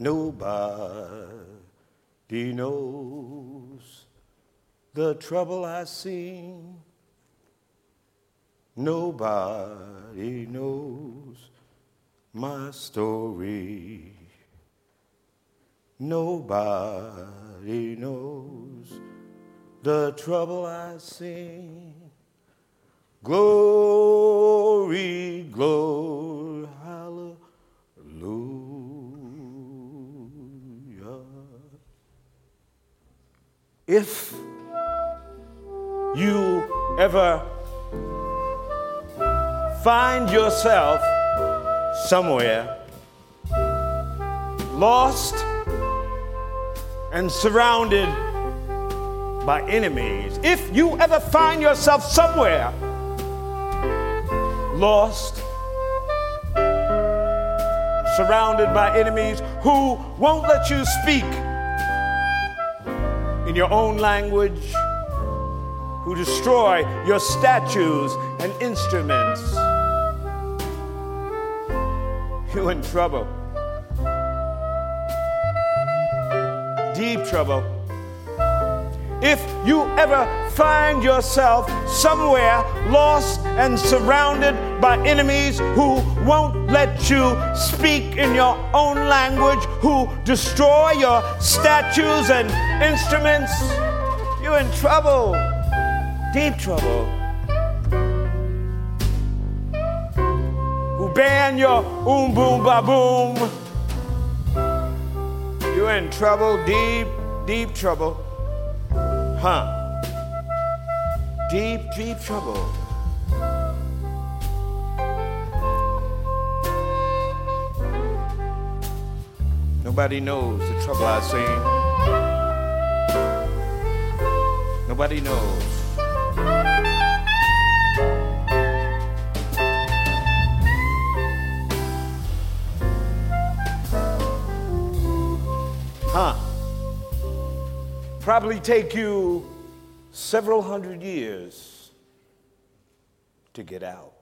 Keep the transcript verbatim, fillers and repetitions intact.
Nobody knows the trouble I seen. Nobody knows my story. Nobody knows the trouble I seen. Glory, glory, hallelujah. If you ever find yourself somewhere lost and surrounded by enemies, if you ever find yourself somewhere lost, surrounded by enemies who won't let you speak in your own language, who destroy your statues and instruments, you're in trouble. Deep trouble. If you ever find yourself somewhere lost and surrounded by enemies who won't let you speak in your own language, who destroy your statues and instruments, you're in trouble. Deep trouble. Who ban your oom boom ba boom, you're in trouble. Deep, deep trouble. Huh. Deep, deep trouble. Nobody knows the trouble I've seen. Nobody knows. Huh. Probably take you several hundred years to get out.